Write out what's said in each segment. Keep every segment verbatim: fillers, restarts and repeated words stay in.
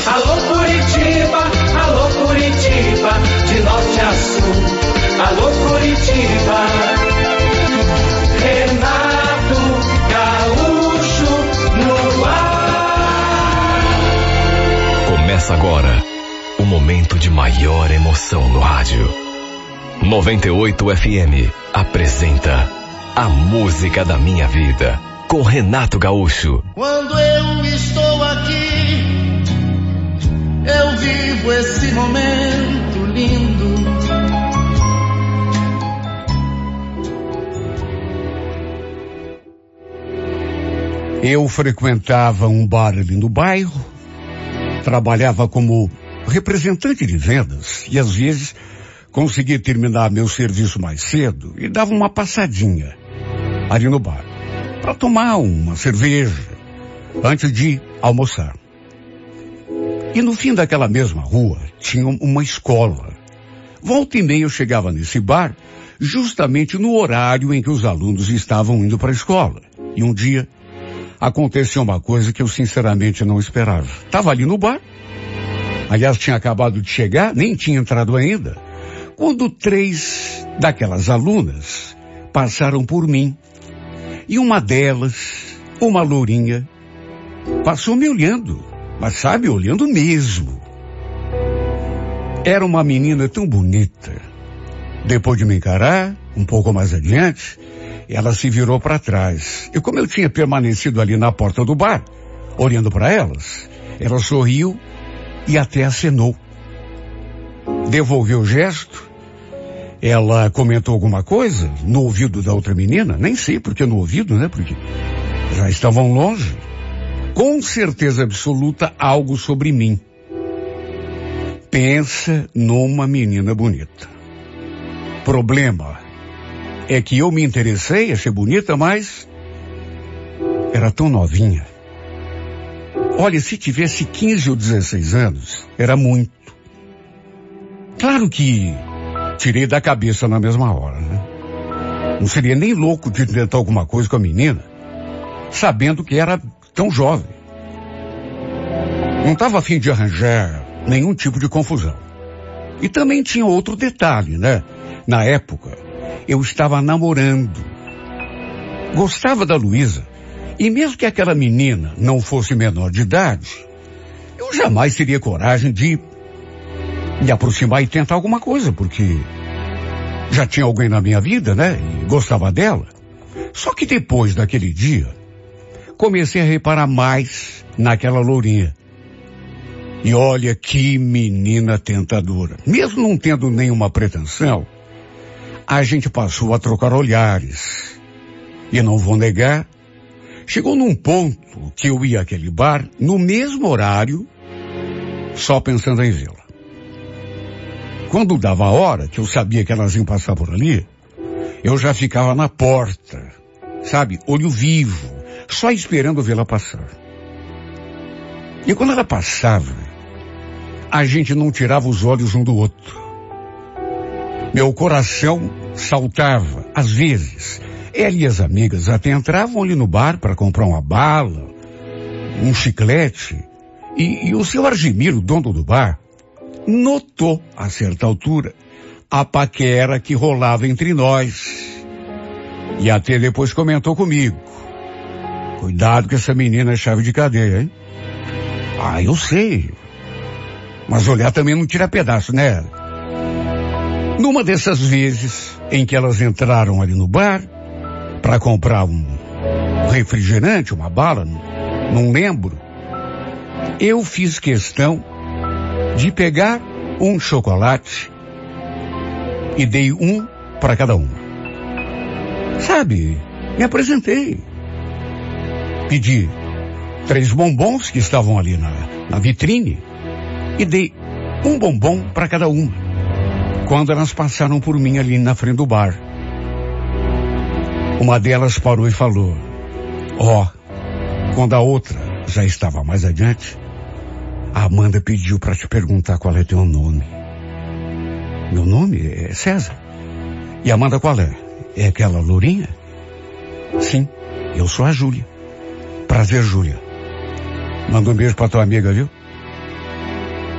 Alô Curitiba, alô Curitiba, de norte a sul. Alô Curitiba, Renato Gaúcho no ar. Começa agora o momento de maior emoção no rádio. noventa e oito F M apresenta A Música da Minha Vida, com Renato Gaúcho. Quando eu estou aqui, eu vivo esse momento lindo. Eu frequentava um bar ali no bairro, trabalhava como representante de vendas e às vezes conseguia terminar meu serviço mais cedo e dava uma passadinha ali no bar para tomar uma cerveja antes de almoçar. E no fim daquela mesma rua tinha uma escola. Volta e meia eu chegava nesse bar justamente no horário em que os alunos estavam indo para a escola. E um dia aconteceu uma coisa que eu sinceramente não esperava. Estava ali no bar, aliás tinha acabado de chegar, nem tinha entrado ainda, quando três daquelas alunas passaram por mim. E uma delas, uma lourinha, passou me olhando, mas sabe, olhando mesmo. Era uma menina tão bonita. Depois de me encarar, um pouco mais adiante, ela se virou para trás. E como eu tinha permanecido ali na porta do bar, olhando para elas, ela sorriu e até acenou. Devolveu o gesto. Ela comentou alguma coisa no ouvido da outra menina, nem sei porque no ouvido, né? Porque já estavam longe. Com certeza absoluta algo sobre mim. Pensa numa menina bonita. Problema é que eu me interessei, achei bonita, mas era tão novinha. Olha, se tivesse quinze ou dezesseis anos, era muito. Claro que tirei da cabeça na mesma hora, né? Não seria nem louco de tentar alguma coisa com a menina, sabendo que era tão jovem. Não estava a fim de arranjar nenhum tipo de confusão. E também tinha outro detalhe, né? Na época, eu estava namorando. Gostava da Luísa. E mesmo que aquela menina não fosse menor de idade, eu jamais teria coragem de me aproximar e tentar alguma coisa, porque já tinha alguém na minha vida, né? E gostava dela. Só que depois daquele dia, comecei a reparar mais naquela lourinha. E olha que menina tentadora. Mesmo não tendo nenhuma pretensão, a gente passou a trocar olhares. E não vou negar, chegou num ponto que eu ia àquele bar no mesmo horário, só pensando em vê-la. Quando dava a hora, que eu sabia que elas iam passar por ali, eu já ficava na porta, sabe, olho vivo, só esperando vê-la passar. E quando ela passava, a gente não tirava os olhos um do outro. Meu coração saltava, às vezes. Ela e as amigas até entravam ali no bar para comprar uma bala, um chiclete, e, e o seu Argimiro, dono do bar, notou, a certa altura, a paquera que rolava entre nós. E até depois comentou comigo. Cuidado que essa menina é chave de cadeia, hein? Ah, eu sei. Mas olhar também não tira pedaço, né? Numa dessas vezes em que elas entraram ali no bar para comprar um refrigerante, uma bala, não lembro, eu fiz questão de pegar um chocolate e dei um para cada uma. Sabe, me apresentei. Pedi três bombons que estavam ali na, na vitrine e dei um bombom para cada uma. Quando elas passaram por mim ali na frente do bar, uma delas parou e falou: ó, oh, quando a outra já estava mais adiante, a Amanda pediu para te perguntar qual é teu nome. Meu nome é César. E Amanda qual é? É aquela lourinha? Sim, eu sou a Júlia. Prazer, Júlia. Manda um beijo pra tua amiga, viu?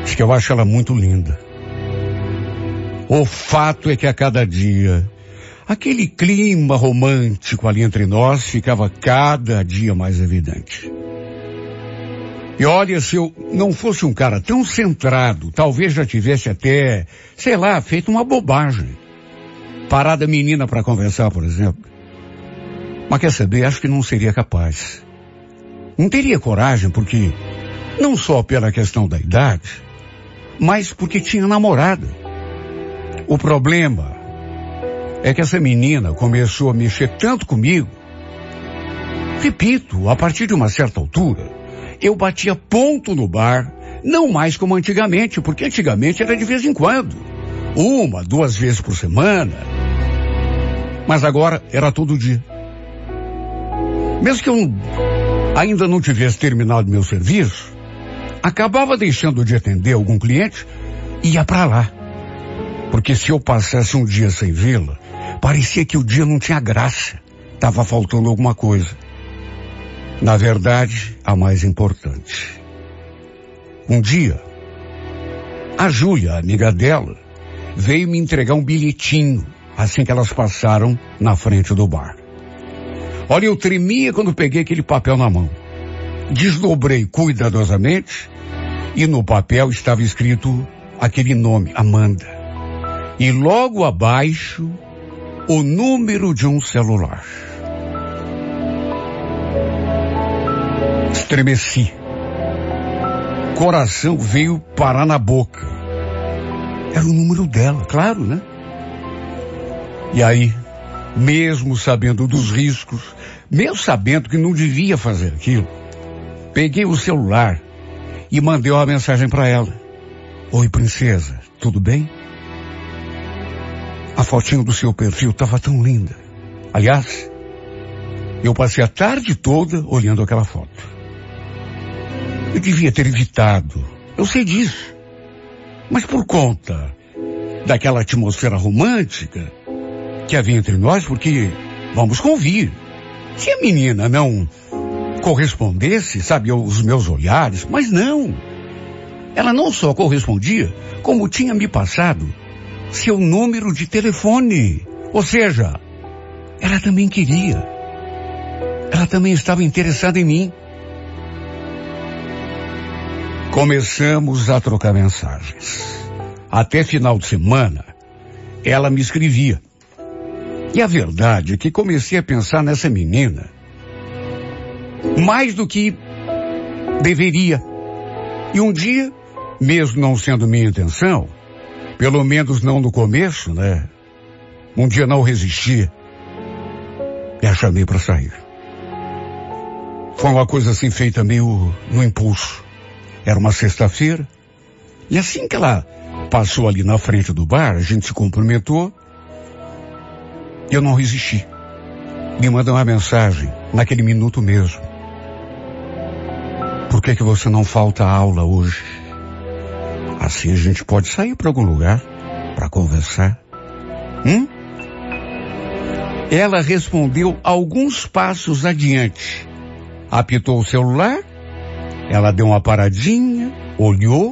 Diz que eu acho ela muito linda. O fato é que a cada dia, aquele clima romântico ali entre nós ficava cada dia mais evidente. E olha, se eu não fosse um cara tão centrado, talvez já tivesse até, sei lá, feito uma bobagem. Parada a menina para conversar, por exemplo. Mas quer saber, acho que não seria capaz. Não teria coragem porque, não só pela questão da idade, mas porque tinha namorada. O problema é que essa menina começou a mexer tanto comigo. Repito, a partir de uma certa altura, eu batia ponto no bar, não mais como antigamente, porque antigamente era de vez em quando. Uma, duas vezes por semana. Mas agora era todo dia. Mesmo que eu ainda não tivesse terminado meu serviço, acabava deixando de atender algum cliente e ia para lá. Porque se eu passasse um dia sem vê-la, parecia que o dia não tinha graça. Estava faltando alguma coisa. Na verdade, a mais importante. Um dia, a Júlia, amiga dela, veio me entregar um bilhetinho assim que elas passaram na frente do bar. Olha, eu tremia quando peguei aquele papel na mão. Desdobrei cuidadosamente e no papel estava escrito aquele nome, Amanda. E logo abaixo, o número de um celular. Estremeci. Coração veio parar na boca. Era o número dela, claro, né? E aí, mesmo sabendo dos riscos, mesmo sabendo que não devia fazer aquilo, peguei o celular e mandei uma mensagem para ela. Oi, princesa, tudo bem? A fotinho do seu perfil estava tão linda. Aliás, eu passei a tarde toda olhando aquela foto. Eu devia ter evitado, eu sei disso. Mas por conta daquela atmosfera romântica que havia entre nós, porque, vamos convir, se a menina não correspondesse, sabe, os meus olhares, mas não. Ela não só correspondia, como tinha me passado seu número de telefone. Ou seja, ela também queria. Ela também estava interessada em mim. Começamos a trocar mensagens. Até final de semana, ela me escrevia. E a verdade é que comecei a pensar nessa menina mais do que deveria. E um dia, mesmo não sendo minha intenção, pelo menos não no começo, né? Um dia não resisti e a chamei para sair. Foi uma coisa assim feita meio no impulso. Era uma sexta-feira e assim que ela passou ali na frente do bar, a gente se cumprimentou. Eu não resisti. Me mandou uma mensagem naquele minuto mesmo. Por que que você não falta à aula hoje? Assim a gente pode sair para algum lugar para conversar. Hum? Ela respondeu alguns passos adiante. Apitou o celular. Ela deu uma paradinha, olhou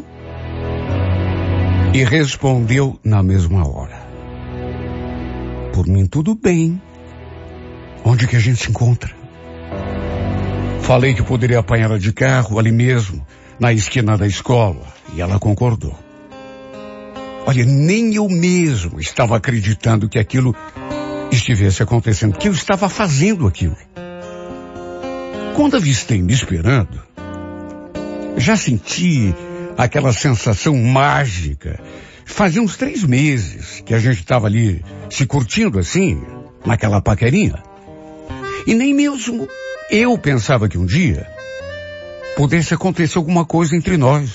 e respondeu na mesma hora. Por mim tudo bem. Onde que a gente se encontra? Falei que poderia apanhá-la de carro ali mesmo, na esquina da escola, e ela concordou. Olha, nem eu mesmo estava acreditando que aquilo estivesse acontecendo, que eu estava fazendo aquilo. Quando avistei me esperando, já senti aquela sensação mágica. Fazia uns três meses que a gente estava ali se curtindo assim, naquela paquerinha. E nem mesmo eu pensava que um dia pudesse acontecer alguma coisa entre nós.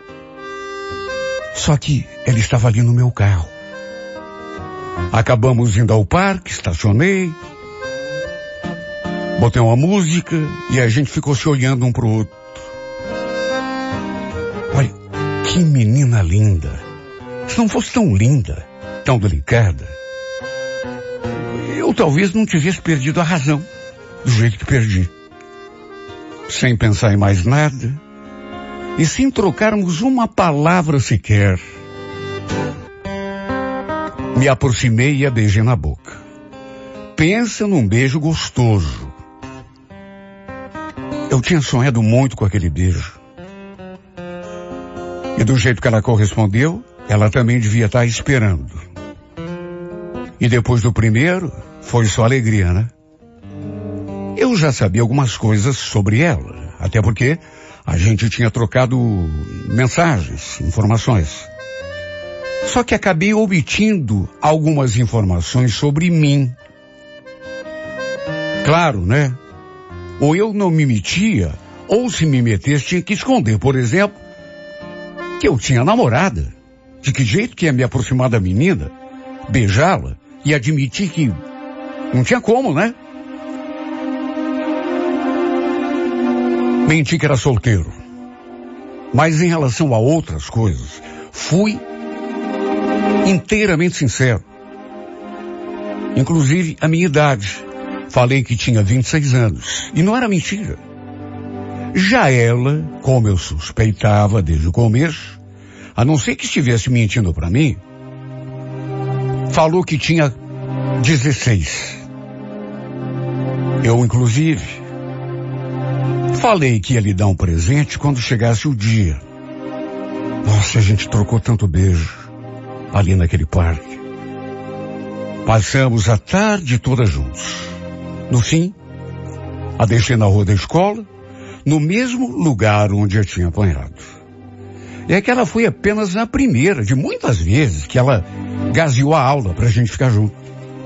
Só que ela estava ali no meu carro. Acabamos indo ao parque, estacionei, botei uma música e a gente ficou se olhando um pro outro. Olha, que menina linda. Se não fosse tão linda, tão delicada, eu talvez não tivesse perdido a razão do jeito que perdi. Sem pensar em mais nada, E sem trocarmos uma palavra sequer, me aproximei e a beijei na boca. Pensa num beijo gostoso. Eu tinha sonhado muito com aquele beijo. E do jeito que ela correspondeu, ela também devia estar esperando. E depois do primeiro, foi só alegria, né? Eu já sabia algumas coisas sobre ela, até porque a gente tinha trocado mensagens, informações. Só que acabei omitindo algumas informações sobre mim. Claro, né? Ou eu não me metia, ou se me metesse tinha que esconder. Por exemplo, que eu tinha namorada. De que jeito que ia me aproximar da menina, beijá-la e admitir que não tinha como, né? Menti que era solteiro. Mas em relação a outras coisas, fui inteiramente sincero. Inclusive a minha idade. Falei que tinha vinte e seis anos. E não era mentira. Já ela, como eu suspeitava desde o começo, a não ser que estivesse mentindo para mim, falou que tinha dezesseis. Eu, inclusive, falei que ia lhe dar um presente quando chegasse o dia. Nossa, a gente trocou tanto beijo ali naquele parque. Passamos a tarde toda juntos. No fim, a deixei na rua da escola, no mesmo lugar onde eu tinha apanhado. É que ela foi apenas na primeira de muitas vezes que ela gaseou a aula pra gente ficar junto.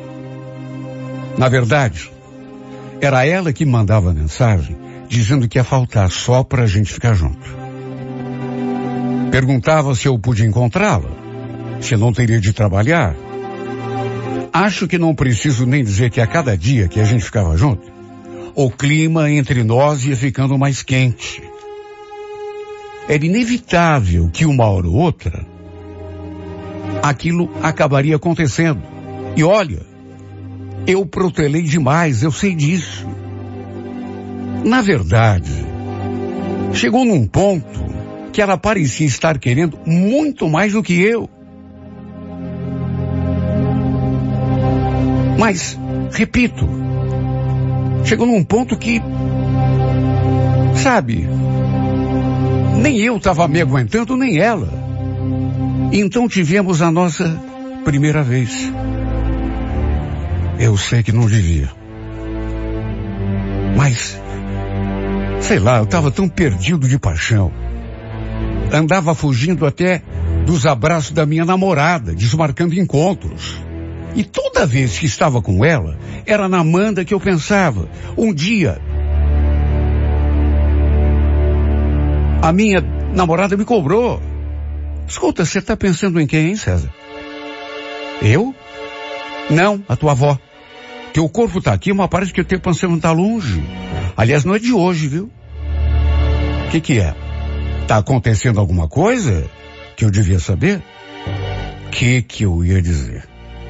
Na verdade, era ela que mandava a mensagem dizendo que ia faltar só pra gente ficar junto. Perguntava se eu podia encontrá-la, se não teria de trabalhar. Acho que não preciso nem dizer que a cada dia que a gente ficava junto, o clima entre nós ia ficando mais quente. Era inevitável que uma hora ou outra, aquilo acabaria acontecendo. E olha, eu protelei demais, eu sei disso. Na verdade, chegou num ponto que ela parecia estar querendo muito mais do que eu. Mas, repito, chegou num ponto que, sabe, nem eu estava me aguentando, nem ela. Então tivemos a nossa primeira vez. Eu sei que não devia. Mas, sei lá, eu estava tão perdido de paixão. Andava fugindo até dos abraços da minha namorada, desmarcando encontros. E toda vez que estava com ela, era na Amanda que eu pensava. Um dia, a minha namorada me cobrou. Escuta, você está pensando em quem, hein, César? Eu? Não, a tua avó. Teu corpo está aqui, mas parece que o teu pensão está longe. Aliás, não é de hoje, viu? O que que é? Tá acontecendo alguma coisa que eu devia saber? O que que eu ia dizer?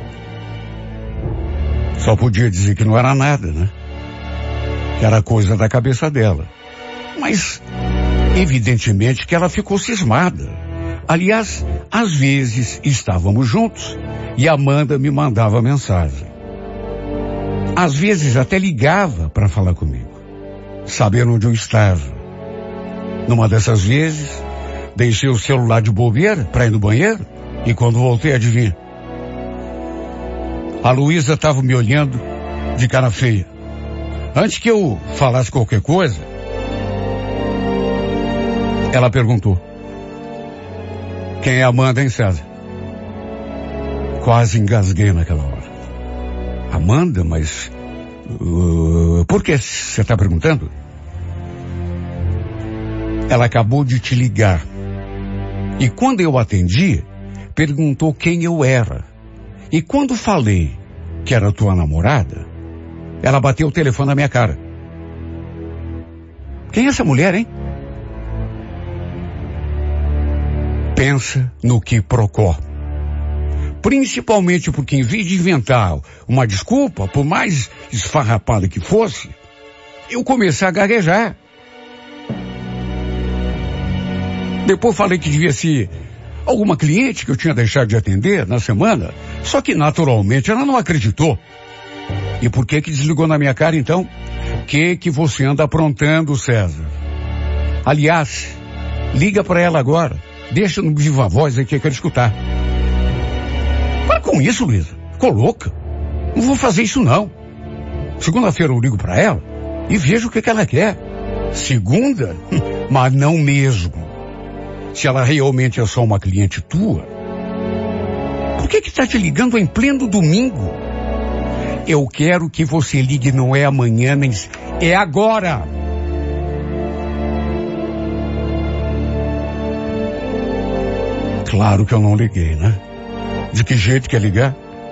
Só podia dizer que não era nada, né? Que era coisa da cabeça dela. Mas, evidentemente que ela ficou cismada. Aliás, às vezes estávamos juntos e Amanda me mandava mensagem. Às vezes até ligava para falar comigo, sabendo onde eu estava. Numa dessas vezes, deixei o celular de bobeira para ir no banheiro e quando voltei, adivinha? A Luísa estava me olhando de cara feia. Antes que eu falasse qualquer coisa, ela perguntou: quem é Amanda, hein, César? Quase engasguei naquela hora. Amanda, mas... Uh, por que você está perguntando? Ela acabou de te ligar. E quando eu atendi, perguntou quem eu era. E quando falei que era tua namorada, ela bateu o telefone na minha cara. Quem é essa mulher, hein? Pensa no que procó. Principalmente porque em vez de inventar uma desculpa, por mais esfarrapada que fosse, eu comecei a gaguejar. Depois falei que devia ser alguma cliente que eu tinha deixado de atender na semana, só que naturalmente ela não acreditou. E por que que desligou na minha cara então? Que que você anda aprontando, César? Aliás, liga pra ela agora. Deixa no viva voz aí que eu quero escutar. Para com isso, Luísa. Ficou louca. Não vou fazer isso não. Segunda-feira eu ligo pra ela e vejo o que que ela quer. Segunda? Mas não mesmo. Se ela realmente é só uma cliente tua, por que que tá te ligando em pleno domingo? Eu quero que você ligue, não é amanhã, nem... é agora. Claro que eu não liguei, né? De que jeito que ia ligar?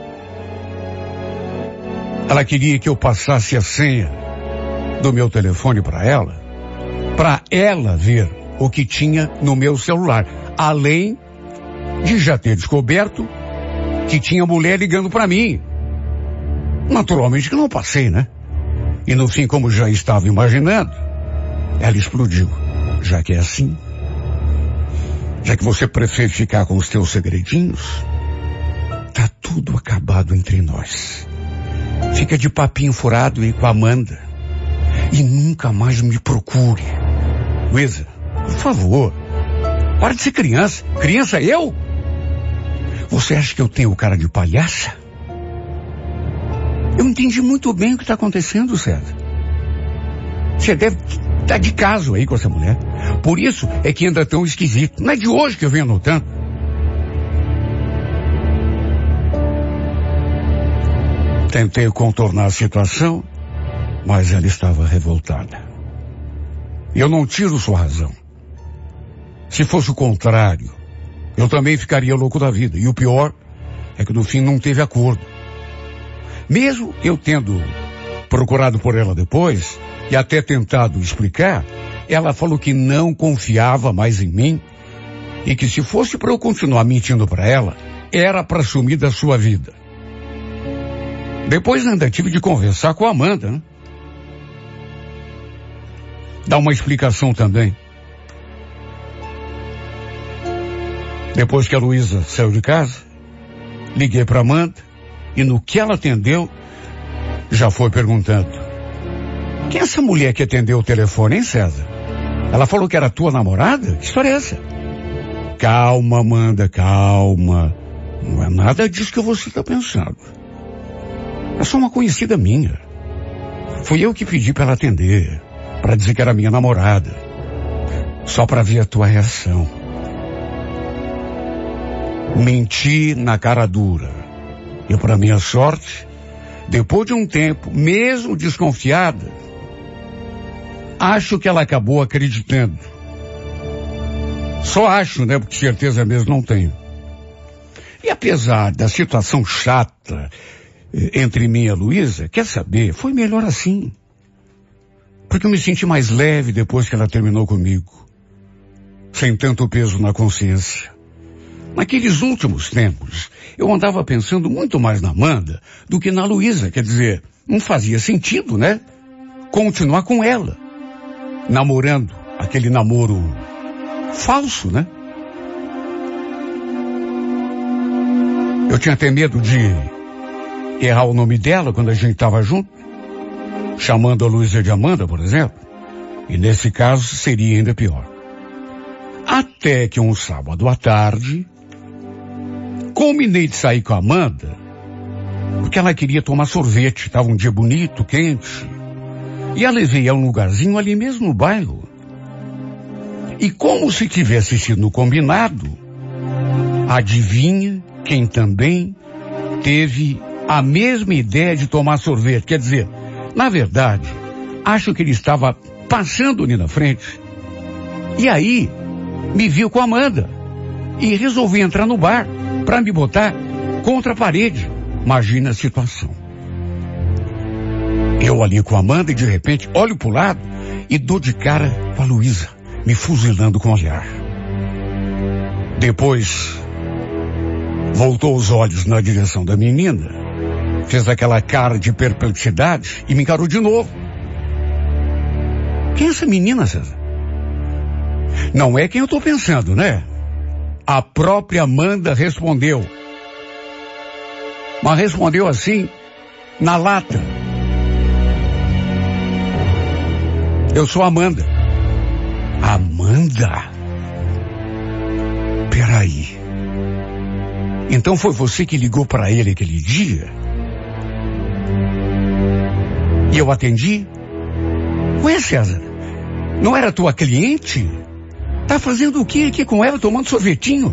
Ela queria que eu passasse a senha do meu telefone para ela, para ela ver o que tinha no meu celular, além de já ter descoberto que tinha mulher ligando para mim. Naturalmente que não passei, né? E no fim, como já estava imaginando, ela explodiu. Já que é assim, já que você prefere ficar com os teus segredinhos, tá tudo acabado entre nós. Fica de papinho furado aí com a Amanda e nunca mais me procure. Luísa, por favor, para de ser criança. Criança eu? Você acha que eu tenho cara de palhaça? Eu entendi muito bem o que está acontecendo, César. Você deve estar de caso aí com essa mulher. Por isso é que anda tão esquisito. Não é de hoje que eu venho notando. Tentei contornar a situação, mas ela estava revoltada. Eu não tiro sua razão. Se fosse o contrário, eu também ficaria louco da vida. E o pior é que no fim não teve acordo. Mesmo eu tendo procurado por ela depois, e até tentado explicar, ela falou que não confiava mais em mim, e que se fosse para eu continuar mentindo para ela, era para sumir da sua vida. Depois ainda tive de conversar com a Amanda, né? Dar uma explicação também. Depois que a Luísa saiu de casa, liguei para Amanda, e no que ela atendeu, já foi perguntando: quem é essa mulher que atendeu o telefone, hein, César? Ela falou que era tua namorada? Que história é essa? Calma, Amanda, calma. Não é nada disso que você está pensando. É só uma conhecida minha. Fui eu que pedi para ela atender, para dizer que era minha namorada. Só para ver a tua reação. Menti na cara dura. E para minha sorte, depois de um tempo, mesmo desconfiada, acho que ela acabou acreditando. Só acho, né? Porque certeza mesmo não tenho. E apesar da situação chata entre mim e a Luísa, quer saber, foi melhor assim. Porque eu me senti mais leve depois que ela terminou comigo. Sem tanto peso na consciência. Naqueles últimos tempos, eu andava pensando muito mais na Amanda do que na Luísa. Quer dizer, não fazia sentido, né? Continuar com ela. Namorando, aquele namoro falso, né? Eu tinha até medo de errar o nome dela quando a gente estava junto, chamando a Luísa de Amanda, por exemplo. E nesse caso seria ainda pior. Até que um sábado à tarde, combinei de sair com a Amanda, porque ela queria tomar sorvete. Estava um dia bonito, quente. E a levei a um lugarzinho ali mesmo no bairro. E como se tivesse sido combinado, adivinha quem também teve a mesma ideia de tomar sorvete? Quer dizer, na verdade, acho que ele estava passando ali na frente. E aí, me viu com a Amanda. E resolvi entrar no bar para me botar contra a parede. Imagina a situação. Eu ali com a Amanda e de repente olho pro lado e dou de cara com a Luísa, me fuzilando com o olhar. Depois, voltou os olhos na direção da menina, fez aquela cara de perplexidade e me encarou de novo. Quem é essa menina, César? Não é quem eu tô pensando, né? A própria Amanda respondeu. Mas respondeu assim, na lata. Eu sou Amanda. Amanda? Peraí. Então foi você que ligou para ele aquele dia? E eu atendi? Ué, César, não era tua cliente? Tá fazendo o que aqui com ela, tomando sorvetinho?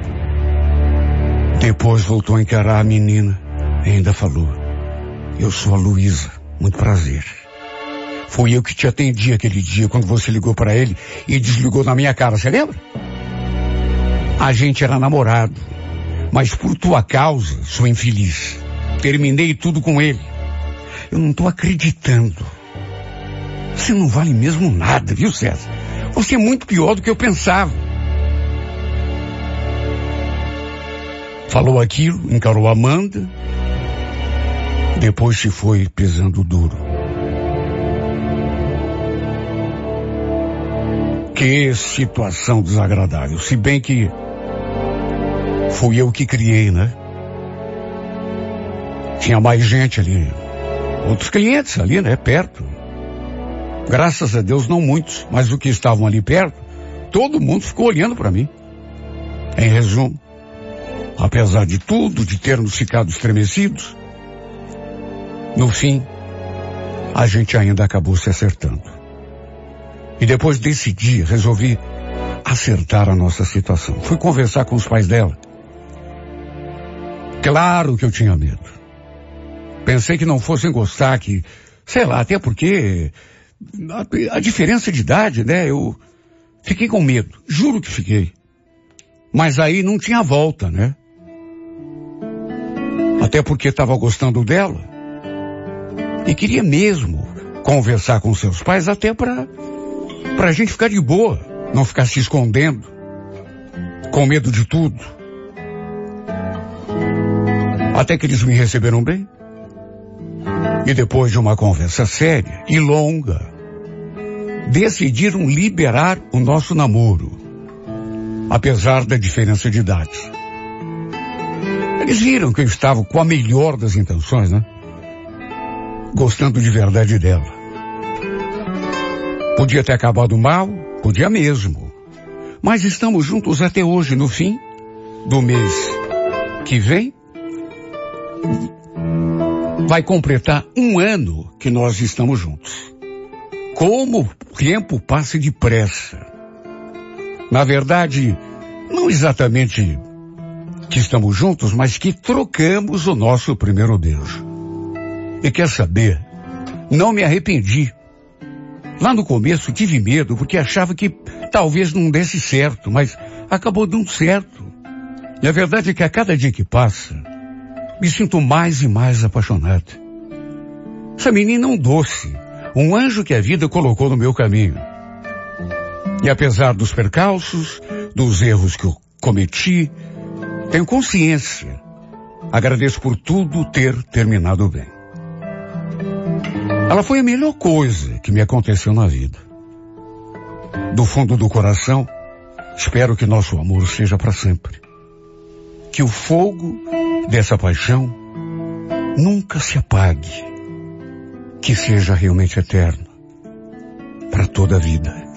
Depois voltou a encarar a menina e ainda falou, eu sou a Luísa, muito prazer. Fui eu que te atendi aquele dia quando você ligou para ele e desligou na minha cara, você lembra? A gente era namorado, mas por tua causa sou infeliz. Terminei tudo com ele. Eu não tô acreditando. Você não vale mesmo nada, viu, César? Você é muito pior do que eu pensava. Falou aquilo, encarou a Amanda. Depois se foi pesando duro. Que situação desagradável. Se bem que fui eu que criei, né? Tinha mais gente ali. Outros clientes ali, né? Perto. Graças a Deus não muitos, mas os que estavam ali perto, todo mundo ficou olhando para mim. Em resumo, apesar de tudo, de termos ficado estremecidos, no fim, a gente ainda acabou se acertando. E depois desse dia, resolvi acertar a nossa situação. Fui conversar com os pais dela. Claro que eu tinha medo. Pensei que não fossem gostar, que, sei lá, até porque a, a diferença de idade, né? Eu fiquei com medo, juro que fiquei. Mas aí não tinha volta, né? Até porque estava gostando dela. E queria mesmo conversar com seus pais até para para a gente ficar de boa, não ficar se escondendo, com medo de tudo. Até que eles me receberam bem. E depois de uma conversa séria e longa, decidiram liberar o nosso namoro, apesar da diferença de idade. Eles viram que eu estava com a melhor das intenções, né? Gostando de verdade dela. Podia ter acabado mal, podia mesmo. Mas estamos juntos até hoje, no fim do mês que vem. Vai completar um ano que nós estamos juntos. Como o tempo passa depressa. Na verdade, não exatamente que estamos juntos, mas que trocamos o nosso primeiro beijo. E quer saber? Não me arrependi. Lá no começo tive medo, porque achava que talvez não desse certo, mas acabou dando certo. E a verdade é que a cada dia que passa, me sinto mais e mais apaixonado. Essa menina é um doce, um anjo que a vida colocou no meu caminho. E apesar dos percalços, dos erros que eu cometi, tenho consciência. Agradeço por tudo ter terminado bem. Ela foi a melhor coisa que me aconteceu na vida. Do fundo do coração, espero que nosso amor seja para sempre. Que o fogo dessa paixão nunca se apague. Que seja realmente eterno. Para toda a vida.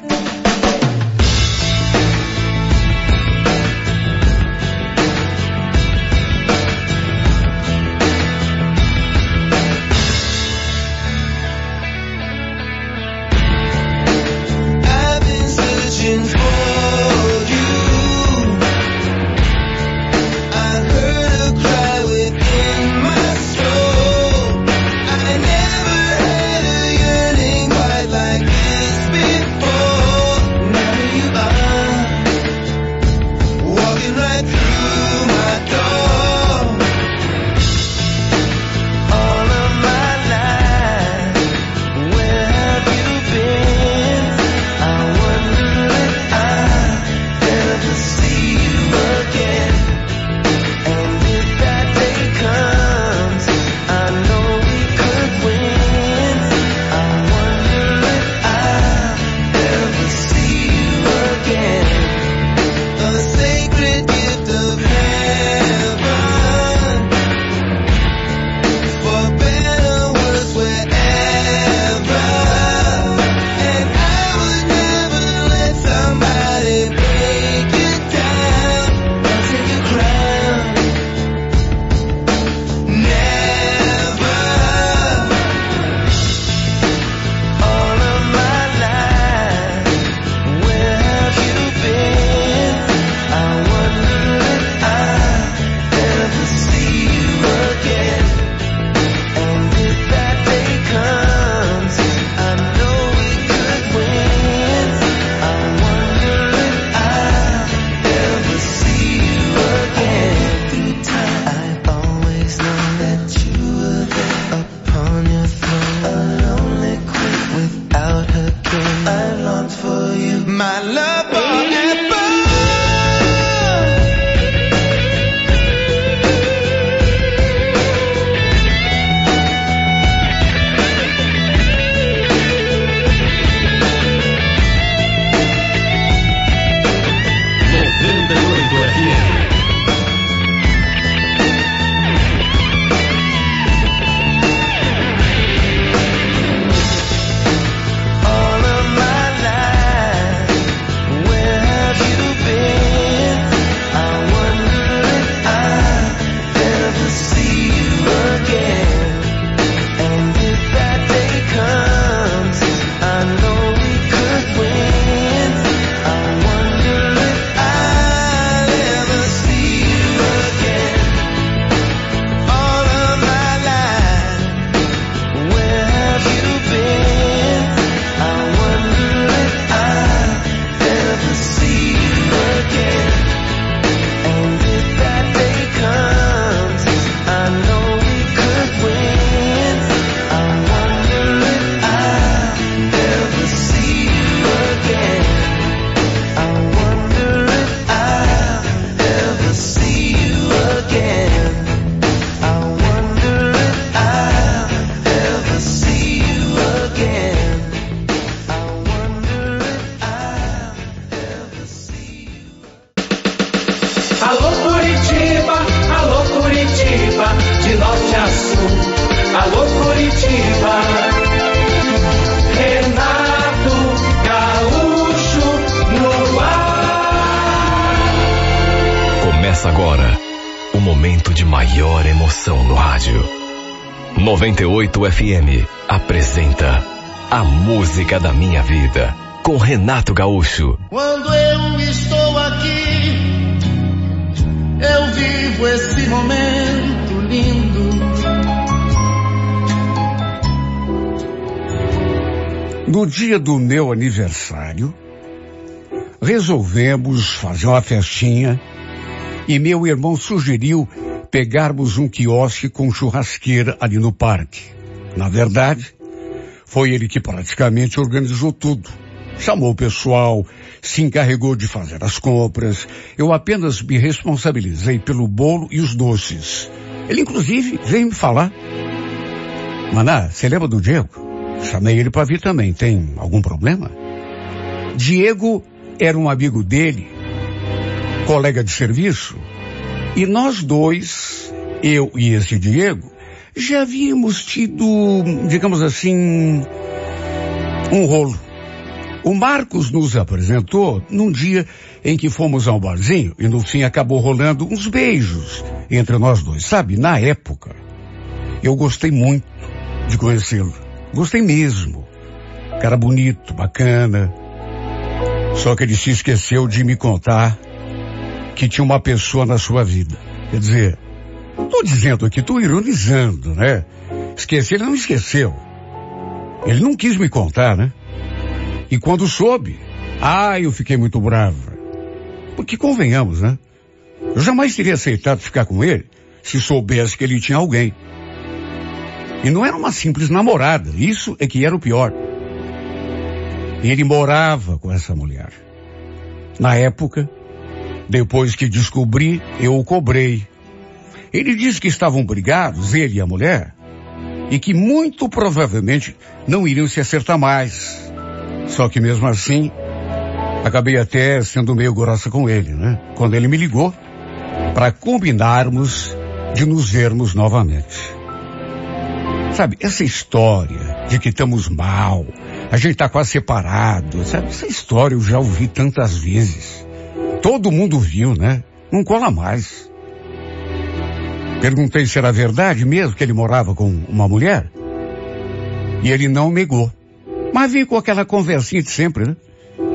Before Alô Curitiba, alô Curitiba, de norte a sul. Alô Curitiba, Renato Gaúcho no ar. Começa agora o momento de maior emoção no rádio. noventa e oito F M apresenta A Música da Minha Vida, com Renato Gaúcho. Quando eu estou aqui, eu vivo esse momento lindo. No dia do meu aniversário, resolvemos fazer uma festinha e meu irmão sugeriu pegarmos um quiosque com churrasqueira ali no parque. Na verdade, foi ele que praticamente organizou tudo. Chamou o pessoal, se encarregou de fazer as compras. Eu apenas me responsabilizei pelo bolo e os doces. Ele, inclusive, veio me falar. Maná, você lembra do Diego? Chamei ele para vir também. Tem algum problema? Diego era um amigo dele, colega de serviço, e nós dois, eu e esse Diego, já havíamos tido, digamos assim, um rolo. O Marcos nos apresentou num dia em que fomos ao barzinho e no fim acabou rolando uns beijos entre nós dois, sabe? Na época, eu gostei muito de conhecê-lo. Gostei mesmo. Cara bonito, bacana. Só que ele se esqueceu de me contar que tinha uma pessoa na sua vida. Quer dizer, tô dizendo aqui, tô ironizando, né? Esquecer, ele não esqueceu. Ele não quis me contar, né? E quando soube, ah, eu fiquei muito brava. Porque convenhamos, né? Eu jamais teria aceitado ficar com ele se soubesse que ele tinha alguém. E não era uma simples namorada, isso é que era o pior. Ele morava com essa mulher. Na época, depois que descobri, eu o cobrei. Ele disse que estavam brigados, ele e a mulher, e que muito provavelmente não iriam se acertar mais. Só que mesmo assim, acabei até sendo meio grossa com ele, né? Quando ele me ligou para combinarmos de nos vermos novamente. Sabe, essa história de que estamos mal, a gente tá quase separado, sabe? Essa história eu já ouvi tantas vezes. Todo mundo viu, né? Não cola mais. Perguntei se era verdade mesmo que ele morava com uma mulher. E ele não negou. Mas veio com aquela conversinha de sempre, né?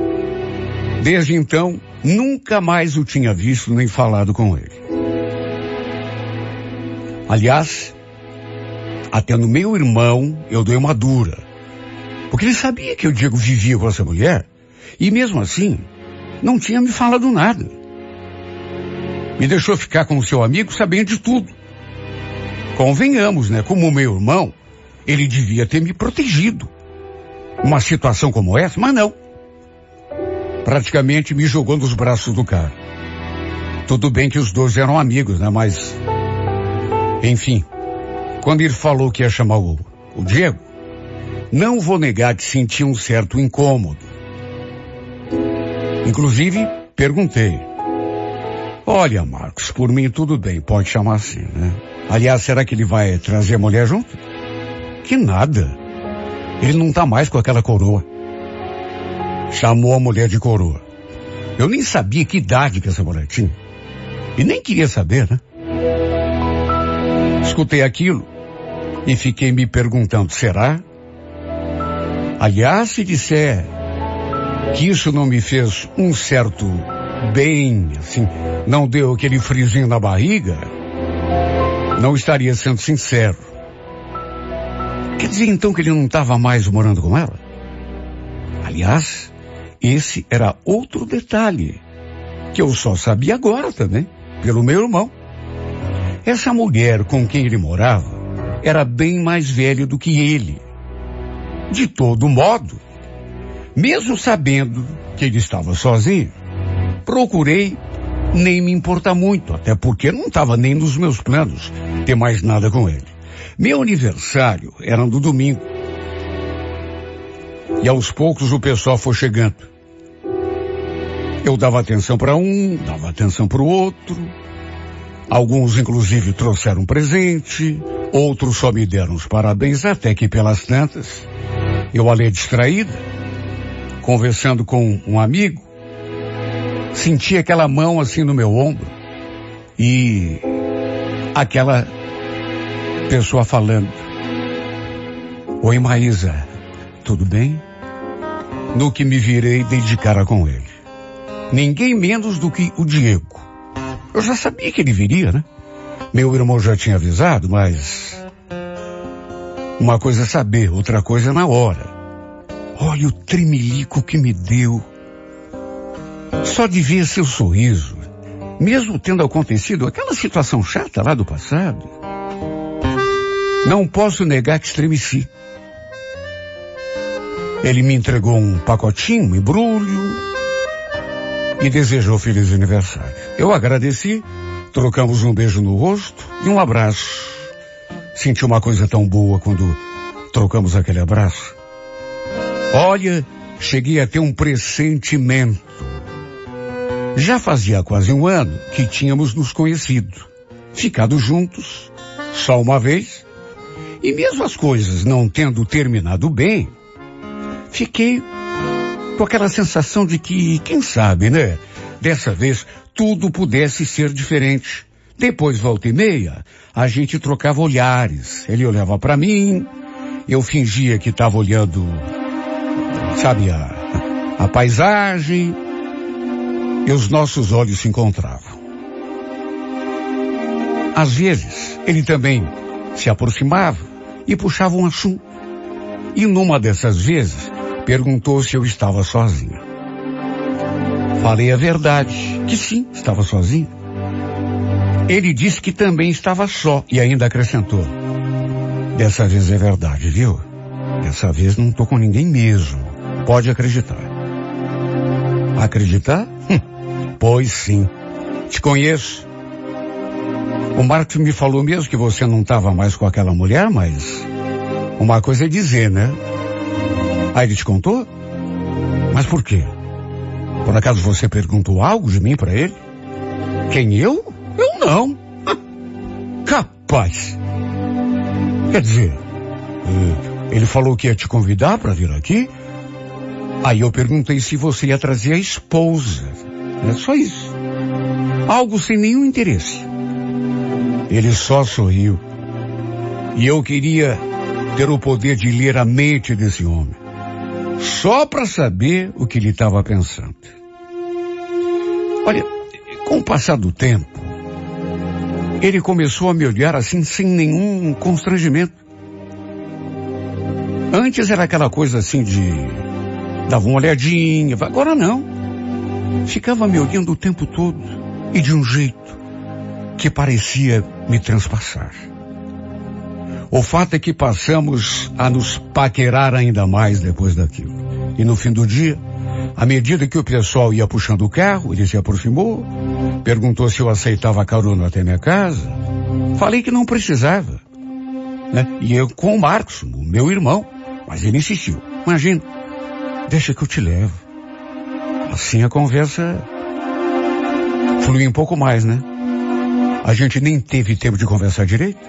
Desde então, nunca mais o tinha visto nem falado com ele. Aliás, até no meu irmão eu dei uma dura. Porque ele sabia que o Diego vivia com essa mulher. E mesmo assim, não tinha me falado nada. Me deixou ficar com o seu amigo sabendo de tudo. Convenhamos, né? Como meu irmão, ele devia ter me protegido. Uma situação como essa, mas não. Praticamente me jogou nos braços do cara. Tudo bem que os dois eram amigos, né? Mas, enfim, quando ele falou que ia chamar o, o Diego, não vou negar que senti um certo incômodo. Inclusive, perguntei. Olha, Marcos, por mim tudo bem, pode chamar assim, né? Aliás, será que ele vai trazer a mulher junto? Que nada. Ele não tá mais com aquela coroa. Chamou a mulher de coroa. Eu nem sabia que idade que essa mulher tinha. E nem queria saber, né? Escutei aquilo e fiquei me perguntando, será? Aliás, se disser que isso não me fez um certo bem, assim, não deu aquele frisinho na barriga, não estaria sendo sincero. Quer dizer então que ele não estava mais morando com ela? Aliás, esse era outro detalhe, que eu só sabia agora também, pelo meu irmão. Essa mulher com quem ele morava era bem mais velha do que ele. De todo modo, mesmo sabendo que ele estava sozinho, procurei nem me importar muito, até porque não estava nem nos meus planos ter mais nada com ele. Meu aniversário era no domingo. E aos poucos o pessoal foi chegando. Eu dava atenção para um, dava atenção para o outro. Alguns, inclusive, trouxeram presente, outros só me deram os parabéns, até que pelas tantas, eu ali distraída, conversando com um amigo, senti aquela mão assim no meu ombro e aquela pessoa falando: oi, Maísa, tudo bem? No que me virei, dei de cara com ele. Ninguém menos do que o Diego. Eu já sabia que ele viria, né? Meu irmão já tinha avisado, mas uma coisa é saber, outra coisa é na hora. Olha o tremelico que me deu. Só de ver seu sorriso, mesmo tendo acontecido aquela situação chata lá do passado, não posso negar que estremeci. Ele me entregou um pacotinho, um embrulho, e desejou feliz aniversário. Eu agradeci, trocamos um beijo no rosto e um abraço. Senti uma coisa tão boa quando trocamos aquele abraço. Olha, cheguei a ter um pressentimento. Já fazia quase um ano que tínhamos nos conhecido, ficado juntos, só uma vez, e mesmo as coisas não tendo terminado bem, fiquei com aquela sensação de que, quem sabe, né, dessa vez tudo pudesse ser diferente. Depois, volta e meia, a gente trocava olhares. Ele olhava para mim, eu fingia que estava olhando, sabe, a, a paisagem, e os nossos olhos se encontravam. Às vezes, ele também se aproximava e puxava um assunto. E numa dessas vezes, perguntou se eu estava sozinha. Falei a verdade, que sim, estava sozinho. Ele disse que também estava só e ainda acrescentou: dessa vez é verdade, viu? Dessa vez não tô com ninguém mesmo. Pode acreditar. Acreditar? Hum, pois sim. Te conheço. O Marcos me falou mesmo que você não estava mais com aquela mulher, mas uma coisa é dizer, né? Aí ele te contou? Mas por quê? Por acaso você perguntou algo de mim para ele? Quem, eu? Eu não. Capaz. Quer dizer, ele falou que ia te convidar para vir aqui. Aí eu perguntei se você ia trazer a esposa. É só isso. Algo sem nenhum interesse. Ele só sorriu. E eu queria ter o poder de ler a mente desse homem, só para saber o que ele estava pensando. Olha, com o passar do tempo, ele começou a me olhar assim sem nenhum constrangimento. Antes era aquela coisa assim de dava uma olhadinha, agora não. Ficava me olhando o tempo todo e de um jeito que parecia me transpassar. O fato é que passamos a nos paquerar ainda mais depois daquilo. E no fim do dia, à medida que o pessoal ia puxando o carro, ele se aproximou, perguntou se eu aceitava carona até minha casa. Falei que não precisava, né? E eu com o Marcos, o meu irmão, mas ele insistiu. Imagina, deixa que eu te levo. Assim a conversa fluiu um pouco mais, né? A gente nem teve tempo de conversar direito.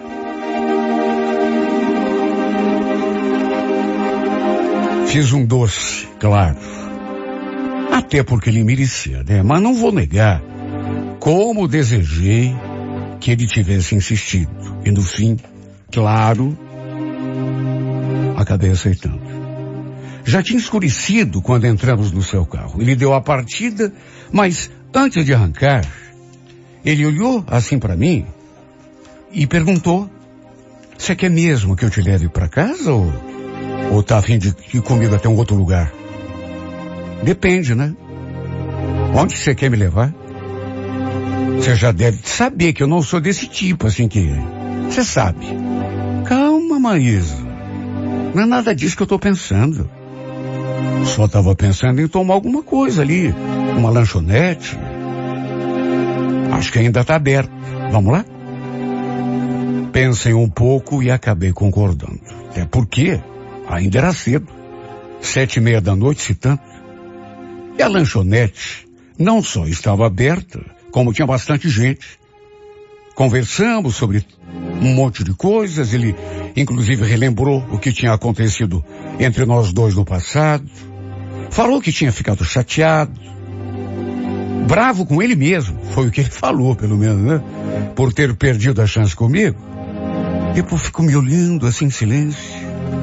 Fiz um doce, claro. Até porque ele merecia, né? Mas não vou negar como desejei que ele tivesse insistido. E no fim, claro, acabei aceitando. Já tinha escurecido quando entramos no seu carro. Ele deu a partida, mas antes de arrancar, ele olhou assim para mim e perguntou: você quer mesmo que eu te leve para casa ou... Ou tá a fim de ir comigo até um outro lugar? Depende, né? Onde você quer me levar? Você já deve saber que eu não sou desse tipo, assim que... Você sabe. Calma, Maísa. Não é nada disso que eu tô pensando. Só tava pensando em tomar alguma coisa ali. Uma lanchonete. Acho que ainda tá aberto. Vamos lá? Pensei um pouco e acabei concordando. Até porque... ainda era cedo, sete e meia da noite, se tanto. E a lanchonete não só estava aberta, como tinha bastante gente. Conversamos sobre um monte de coisas, ele inclusive relembrou o que tinha acontecido entre nós dois no passado. Falou que tinha ficado chateado, bravo com ele mesmo, foi o que ele falou, pelo menos, né? Por ter perdido a chance comigo. Depois ficou me olhando assim em silêncio,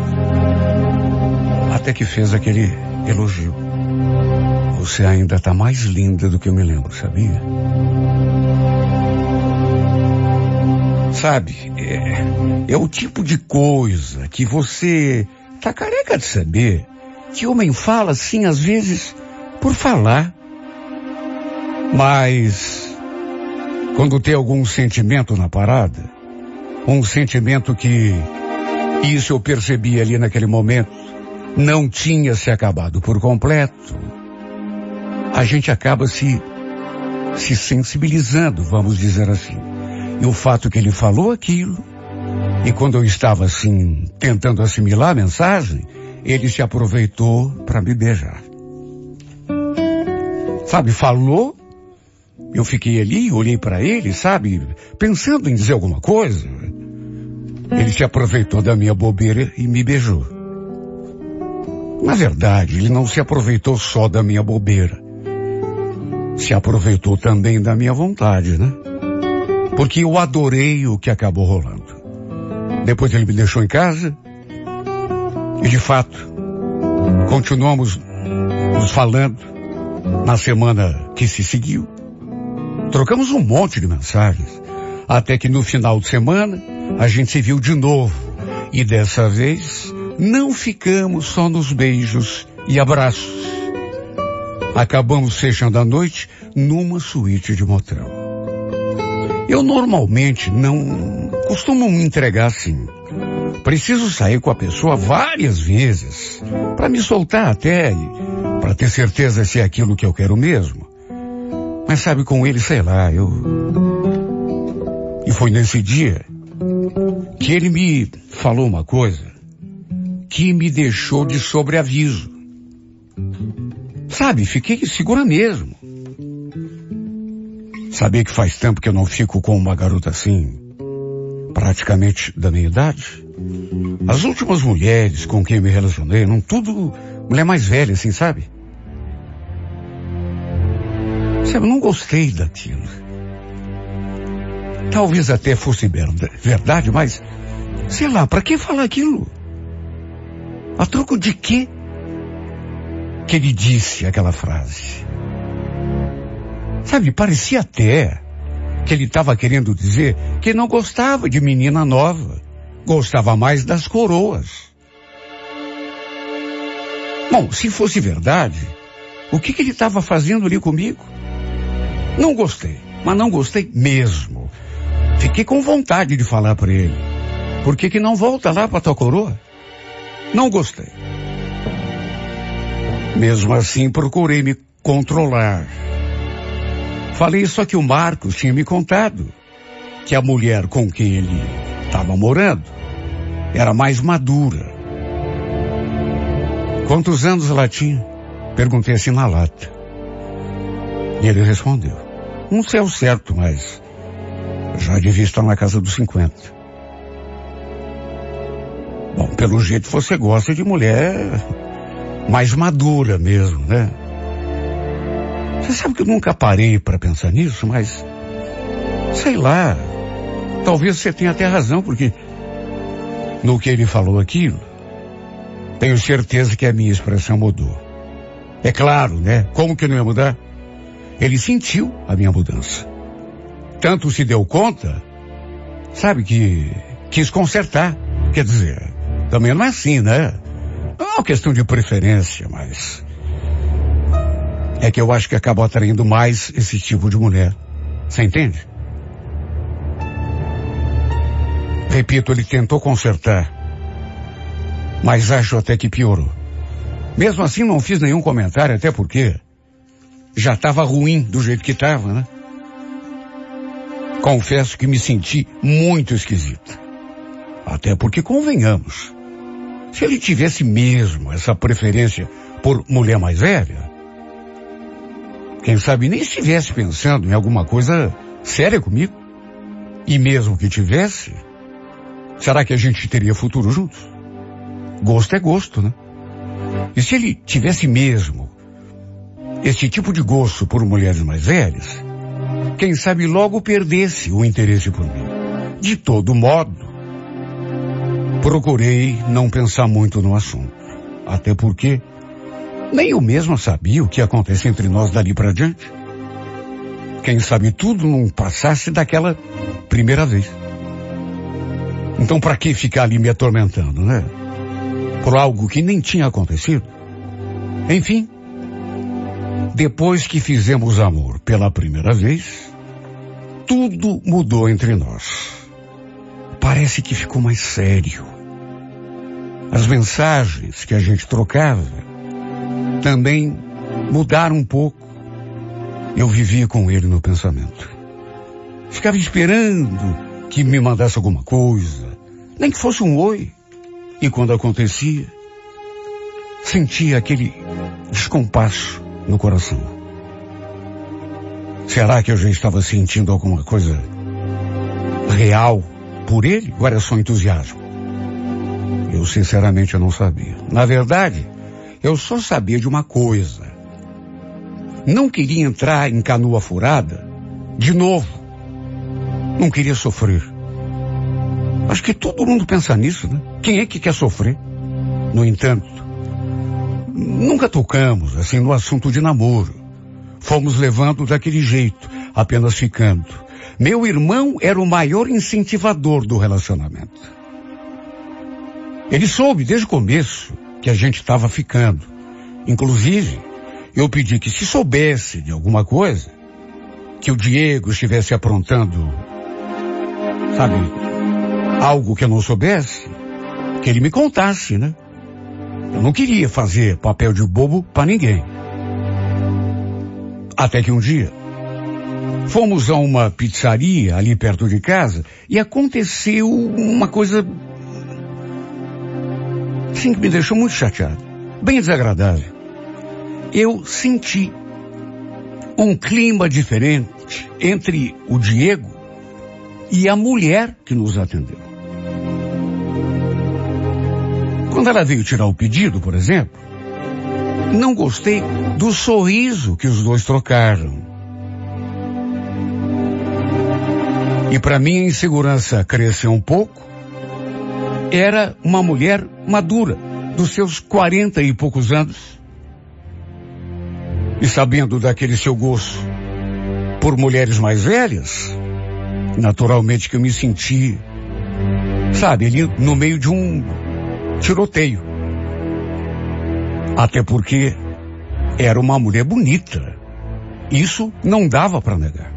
até que fez aquele elogio. Você ainda está mais linda do que eu me lembro, sabia? Sabe, é, é o tipo de coisa que você tá careca de saber, que homem fala assim, às vezes, por falar. Mas, quando tem algum sentimento na parada, um sentimento que, isso eu percebi ali naquele momento, não tinha se acabado por completo, a gente acaba se, se sensibilizando, vamos dizer assim. E o fato que ele falou aquilo, e quando eu estava assim, tentando assimilar a mensagem, ele se aproveitou para me beijar. Sabe, falou, eu fiquei ali, olhei para ele, sabe, pensando em dizer alguma coisa. Ele se aproveitou da minha bobeira e me beijou. Na verdade, ele não se aproveitou só da minha bobeira. Se aproveitou também da minha vontade, né? Porque eu adorei o que acabou rolando. Depois ele me deixou em casa. E de fato, continuamos nos falando na semana que se seguiu. Trocamos um monte de mensagens. Até que no final de semana, a gente se viu de novo. E dessa vez, não ficamos só nos beijos e abraços. Acabamos fechando a noite numa suíte de motel. Eu normalmente não costumo me entregar assim. Preciso sair com a pessoa várias vezes para me soltar até e para ter certeza se é aquilo que eu quero mesmo. Mas sabe, com ele, sei lá, eu... E foi nesse dia que ele me falou uma coisa que me deixou de sobreaviso. Sabe, fiquei segura mesmo. Sabia que faz tempo que eu não fico com uma garota assim, praticamente da minha idade. As últimas mulheres com quem me relacionei, não tudo mulher mais velha, assim, sabe? Sabe, eu não gostei daquilo. Talvez até fosse verdade, mas, sei lá, pra que falar aquilo? A troco de quê que ele disse aquela frase? Sabe, parecia até que ele estava querendo dizer que não gostava de menina nova, gostava mais das coroas. Bom, se fosse verdade, o que, que ele estava fazendo ali comigo? Não gostei, mas não gostei mesmo. Fiquei com vontade de falar para ele. Por que que não volta lá para tua coroa? Não gostei. Mesmo assim, procurei me controlar. Falei só que o Marcos tinha me contado que a mulher com quem ele estava morando era mais madura. Quantos anos ela tinha? Perguntei assim na lata. E ele respondeu. Não sei ao certo, mas já devia estar na casa dos cinquenta. Bom, pelo jeito você gosta de mulher mais madura mesmo, né? Você sabe que eu nunca parei para pensar nisso, mas sei lá, talvez você tenha até razão, porque no que ele falou aquilo, tenho certeza que a minha expressão mudou. É claro, né? Como que não ia mudar? Ele sentiu a minha mudança. Tanto se deu conta, sabe, que quis consertar. Quer dizer, também não é assim, né? Não é uma questão de preferência, mas é que eu acho que acabou atraindo mais esse tipo de mulher. Você entende? Repito, ele tentou consertar, mas acho até que piorou. Mesmo assim, não fiz nenhum comentário, até porque já estava ruim do jeito que estava, né? Confesso que me senti muito esquisito. Até porque, convenhamos, se ele tivesse mesmo essa preferência por mulher mais velha, Quem sabe nem estivesse pensando em alguma coisa séria comigo. E mesmo que tivesse, será que a gente teria futuro juntos? Gosto é gosto, né? E se ele tivesse mesmo esse tipo de gosto por mulheres mais velhas, quem sabe logo perdesse o interesse por mim. De todo modo, procurei não pensar muito no assunto. Até porque nem eu mesma sabia o que ia acontecer entre nós dali para diante. Quem sabe tudo não passasse daquela primeira vez. Então para que ficar ali me atormentando, né? Por algo que nem tinha acontecido. Enfim, depois que fizemos amor pela primeira vez, tudo mudou entre nós. Parece que ficou mais sério. As mensagens que a gente trocava também mudaram um pouco. Eu vivia com ele no pensamento. Ficava esperando que me mandasse alguma coisa, nem que fosse um oi. E quando acontecia, sentia aquele descompasso no coração. Será que eu já estava sentindo alguma coisa real por ele? Ou era só entusiasmo? Eu sinceramente eu não sabia. Na verdade, eu só sabia de uma coisa. Não queria entrar em canoa furada de novo. Não queria sofrer. Acho que todo mundo pensa nisso, né? Quem é que quer sofrer? No entanto, nunca tocamos assim no assunto de namoro. Fomos levando daquele jeito, apenas ficando. Meu irmão era o maior incentivador do relacionamento. Ele soube desde o começo que a gente estava ficando. Inclusive, eu pedi que se soubesse de alguma coisa, que o Diego estivesse aprontando, sabe, algo que eu não soubesse, que ele me contasse, né? Eu não queria fazer papel de bobo para ninguém. Até que um dia, fomos a uma pizzaria ali perto de casa e aconteceu uma coisa assim que me deixou muito chateado, bem desagradável. Eu senti um clima diferente entre o Diego e a mulher que nos atendeu. Quando ela veio tirar o pedido, por exemplo, não gostei do sorriso que os dois trocaram. E para mim a insegurança cresceu um pouco. Era uma mulher madura, dos seus quarenta e poucos anos. E sabendo daquele seu gosto por mulheres mais velhas, naturalmente que eu me senti, sabe, ali no meio de um tiroteio. Até porque era uma mulher bonita. Isso não dava para negar.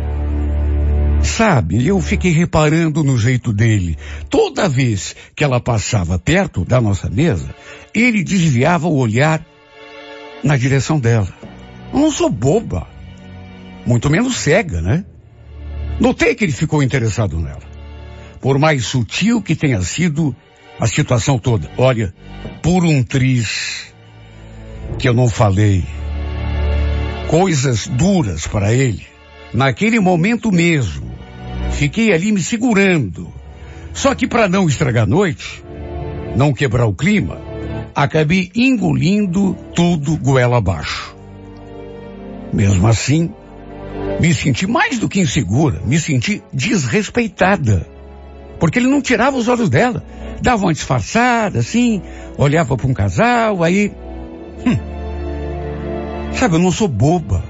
Sabe, eu fiquei reparando no jeito dele. Toda vez que ela passava perto da nossa mesa, ele desviava o olhar na direção dela. Eu não sou boba. Muito menos cega, né? Notei que ele ficou interessado nela. Por mais sutil que tenha sido a situação toda. Olha, por um triz que eu não falei coisas duras para ele, naquele momento mesmo, fiquei ali me segurando. Só que para não estragar a noite, não quebrar o clima, acabei engolindo tudo goela abaixo. Mesmo assim, me senti mais do que insegura, me senti desrespeitada. Porque ele não tirava os olhos dela. Dava uma disfarçada, assim, olhava para um casal, aí... Hum, sabe, eu não sou boba.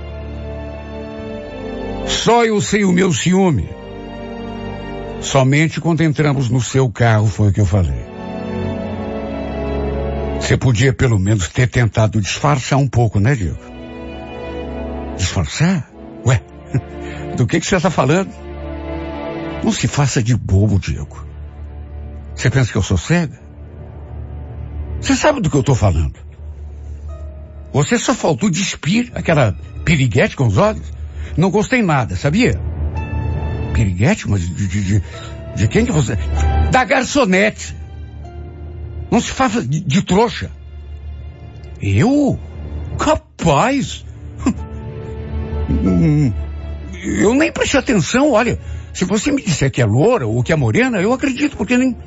Só eu sei o meu ciúme. Somente quando entramos no seu carro foi o que eu falei. Você podia pelo menos ter tentado disfarçar um pouco, né, Diego? Disfarçar? Ué, do que que você está falando? Não se faça de bobo, Diego. Você pensa que eu sou cega? Você sabe do que eu estou falando. Você só faltou despir aquela piriguete com os olhos. Não gostei nada, sabia? Piriguete? Mas de, de, de, de quem que você... Da garçonete. Não se faça de, de trouxa. Eu? Capaz? Hum, eu nem prestei atenção, olha. Se você me disser que é loura ou que é morena, eu acredito, porque nem...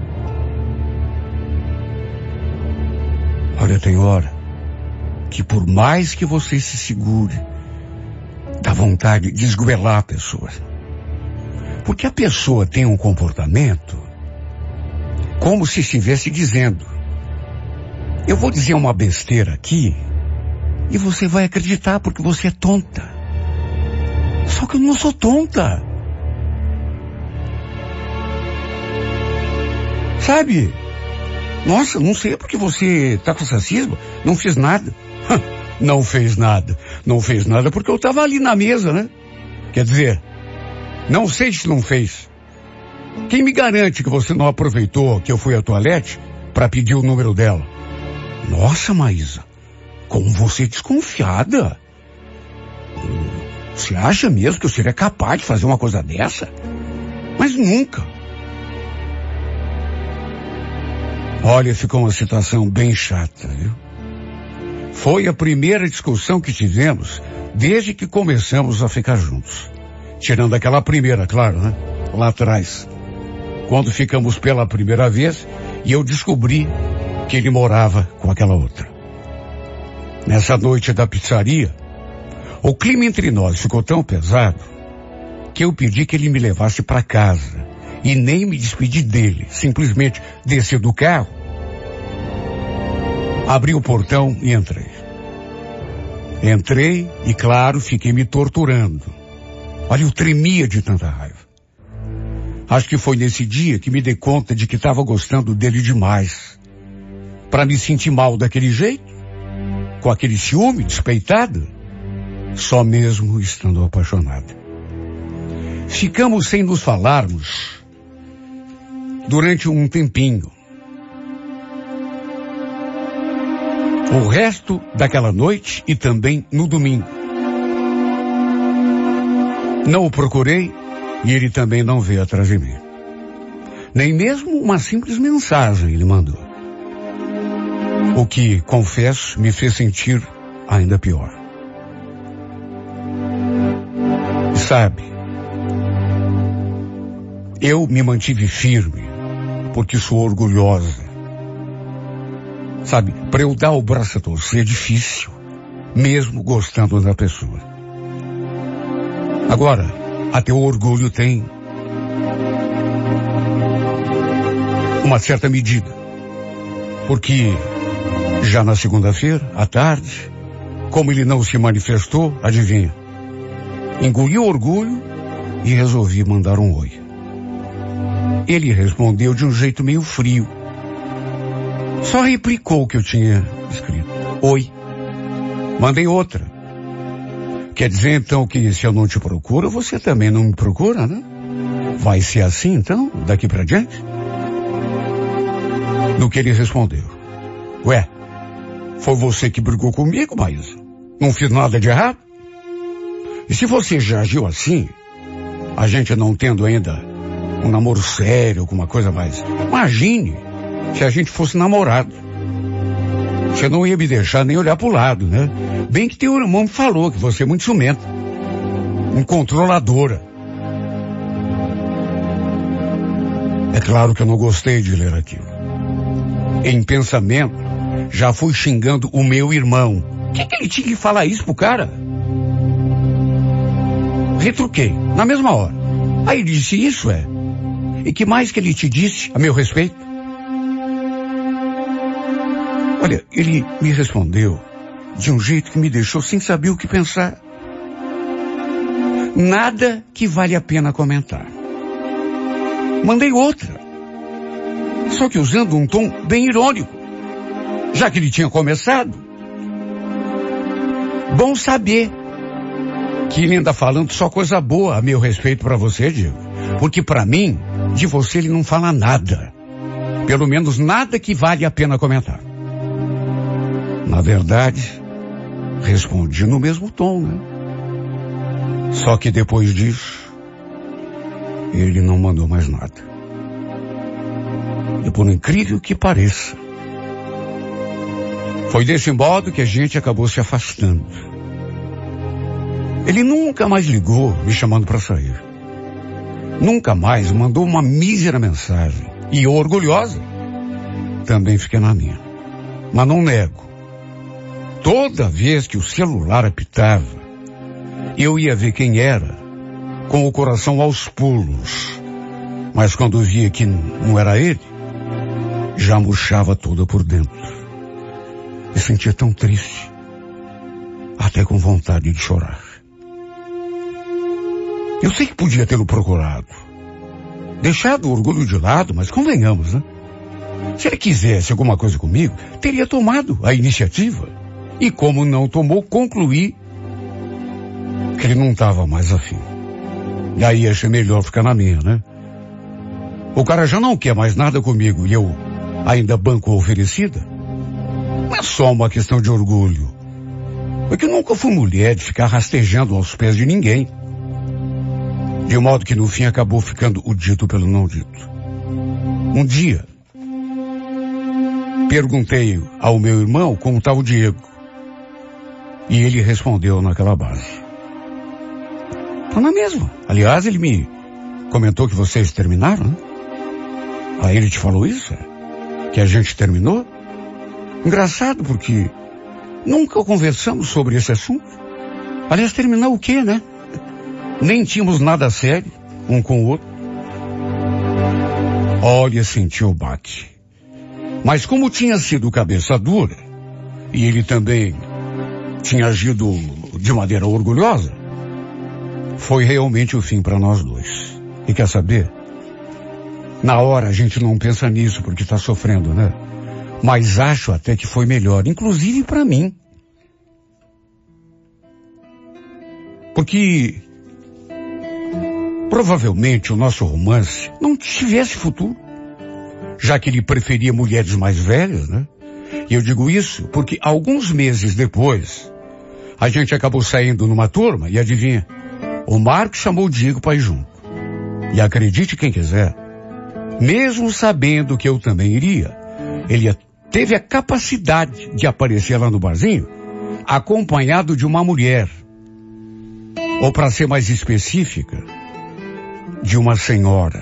Olha, tem hora que por mais que você se segure, dá vontade de esgoelar a pessoa. Porque a pessoa tem um comportamento como se estivesse dizendo: eu vou dizer uma besteira aqui e você vai acreditar porque você é tonta. Só que eu não sou tonta. Sabe? Nossa, não sei porque você tá com essa cisma. Não fiz nada. Não fez nada. Não fez nada porque eu tava ali na mesa, né? Quer dizer, não sei se não fez. Quem me garante que você não aproveitou que eu fui à toalete para pedir o número dela? Nossa, Maísa, como você é desconfiada. Você acha mesmo que eu seria capaz de fazer uma coisa dessa? Mas nunca. Olha, ficou uma situação bem chata, viu? Foi a primeira discussão que tivemos desde que começamos a ficar juntos. Tirando aquela primeira, claro, né? Lá atrás. Quando ficamos pela primeira vez e eu descobri que ele morava com aquela outra. Nessa noite da pizzaria, o clima entre nós ficou tão pesado que eu pedi que ele me levasse para casa e nem me despedi dele. Simplesmente desci do carro, abri o portão e entrei. Entrei e, claro, fiquei me torturando. Olha, eu tremia de tanta raiva. Acho que foi nesse dia que me dei conta de que estava gostando dele demais. Para me sentir mal daquele jeito, com aquele ciúme despeitado, só mesmo estando apaixonada. Ficamos sem nos falarmos durante um tempinho. O resto daquela noite e também no domingo. Não o procurei e ele também não veio atrás de mim. Nem mesmo uma simples mensagem ele mandou. O que, confesso, me fez sentir ainda pior. E sabe, eu me mantive firme porque sou orgulhosa. Sabe, para eu dar o braço a torcer é difícil, mesmo gostando da pessoa. Agora, até o orgulho tem uma certa medida. Porque já na segunda-feira, à tarde, como ele não se manifestou, adivinha? Engoli o orgulho e resolvi mandar um oi. Ele respondeu de um jeito meio frio. Só replicou o que eu tinha escrito. Oi. Mandei outra. Quer dizer, então, que se eu não te procuro, você também não me procura, né? Vai ser assim, então, daqui pra diante? No que ele respondeu: ué, foi você que brigou comigo, Maísa? Não fiz nada de errado? E se você já agiu assim, a gente não tendo ainda um namoro sério, alguma coisa mais, imagine se a gente fosse namorado. Você não ia me deixar nem olhar pro lado, né? Bem que teu irmão me falou que você é muito ciumenta. Um controladora. É claro que eu não gostei de ler aquilo. Em pensamento, já fui xingando o meu irmão. O que, que ele tinha que falar isso pro cara? Retruquei, na mesma hora. Aí ele disse: isso é. E que mais que ele te disse a meu respeito? Olha, ele me respondeu de um jeito que me deixou sem saber o que pensar. Nada que vale a pena comentar. Mandei outra. Só que usando um tom bem irônico, já que ele tinha começado. Bom saber que ele anda falando só coisa boa a meu respeito para você, Diego. Porque para mim, de você ele não fala nada. Pelo menos nada que vale a pena comentar. Na verdade, respondi no mesmo tom, né? Só que depois disso, ele não mandou mais nada. E por incrível que pareça, foi desse modo que a gente acabou se afastando. Ele nunca mais ligou me chamando para sair. Nunca mais mandou uma mísera mensagem. E eu, orgulhosa, também fiquei na minha. Mas não nego. Toda vez que o celular apitava, eu ia ver quem era, com o coração aos pulos. Mas quando via que não era ele, já murchava toda por dentro. Me sentia tão triste, até com vontade de chorar. Eu sei que podia tê-lo procurado, deixado o orgulho de lado, mas convenhamos, né? Se ele quisesse alguma coisa comigo, teria tomado a iniciativa. E como não tomou, concluí que ele não estava mais afim. E aí achei melhor ficar na minha, né? O cara já não quer mais nada comigo e eu ainda banco a oferecida? Não é só uma questão de orgulho. Porque eu nunca fui mulher de ficar rastejando aos pés de ninguém. De modo que no fim acabou ficando o dito pelo não dito. Um dia, perguntei ao meu irmão como está o Diego. E ele respondeu naquela base. Tá na mesma. Aliás, ele me comentou que vocês terminaram, né? Aí ele te falou isso? É? Que a gente terminou? Engraçado, porque nunca conversamos sobre esse assunto. Aliás, terminar o quê, né? Nem tínhamos nada sério, um com o outro. Olha, senti o baque. Mas como tinha sido cabeça dura, e ele também tinha agido de maneira orgulhosa, foi realmente o fim para nós dois. E quer saber? Na hora a gente não pensa nisso porque está sofrendo, né? Mas acho até que foi melhor, inclusive para mim. Porque provavelmente o nosso romance não tivesse futuro, já que ele preferia mulheres mais velhas, né? E eu digo isso porque alguns meses depois, a gente acabou saindo numa turma e adivinha? O Marcos chamou o Diego para ir junto. E acredite quem quiser, mesmo sabendo que eu também iria, ele teve a capacidade de aparecer lá no barzinho, acompanhado de uma mulher. Ou para ser mais específica, de uma senhora.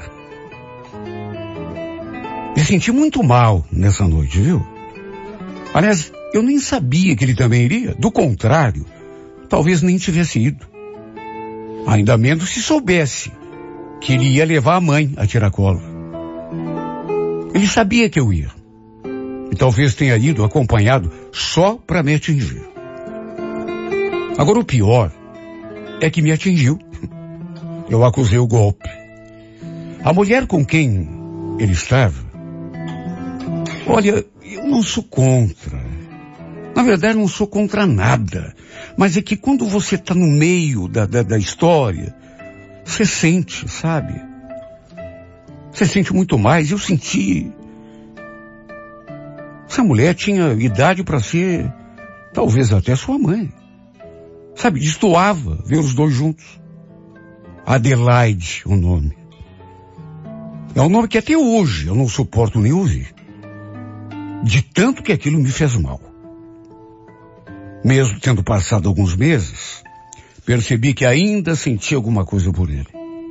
Me senti muito mal nessa noite, viu? Aliás, eu nem sabia que ele também iria. Do contrário, talvez nem tivesse ido. Ainda menos se soubesse que ele ia levar a mãe a tiracolo. Ele sabia que eu ia. E talvez tenha ido acompanhado só para me atingir. Agora o pior é que me atingiu. Eu acusei o golpe. A mulher com quem ele estava, olha, eu não sou contra. Na verdade, não sou contra nada. Mas é que quando você está no meio da, da, da história, você sente, sabe? Você sente muito mais. Eu senti. Essa mulher tinha idade para ser, talvez até sua mãe. Sabe, destoava ver os dois juntos. Adelaide, o nome. É um nome que até hoje eu não suporto nem ouvir. De tanto que aquilo me fez mal. Mesmo tendo passado alguns meses, percebi que ainda sentia alguma coisa por ele.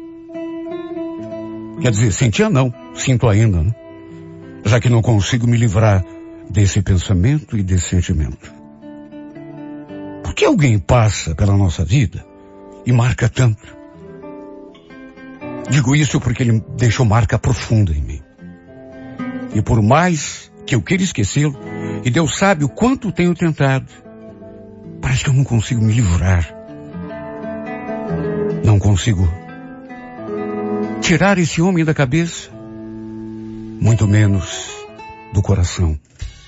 Quer dizer, sentia não, sinto ainda, né? Já que não consigo me livrar desse pensamento e desse sentimento. Por que alguém passa pela nossa vida e marca tanto? Digo isso porque ele deixou marca profunda em mim. E por mais que eu queira esquecê-lo, e Deus sabe o quanto tenho tentado, parece que eu não consigo me livrar. Não consigo tirar esse homem da cabeça, muito menos do coração.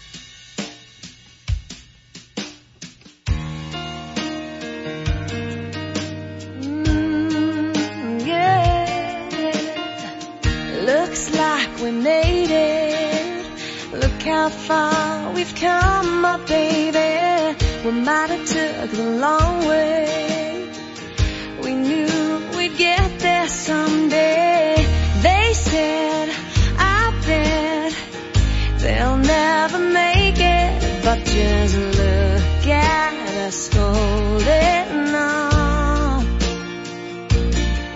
How far we've come, my baby. We might have took the long way. We knew we'd get there someday. They said, I bet they'll never make it. But just look at us holding on.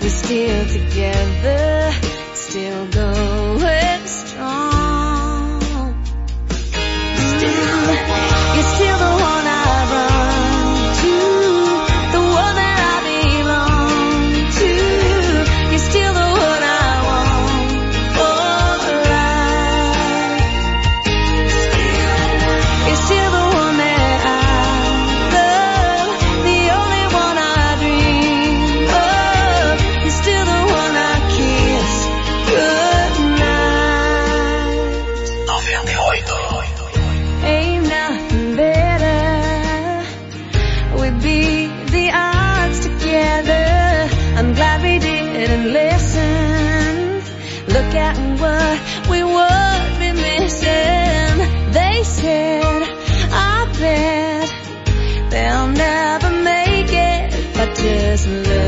we're still together, still going strong. Mm, you're still the one I run to, the one that I belong to. You're still the one I want for life. You're still the one that I love, the only one I dream of. You're still the one I kiss goodnight. noventa e oito. Ain't nothing better. We beat the odds together. I'm glad we didn't listen. Look at what we would be missing. They said, I bet they'll never make it, but just look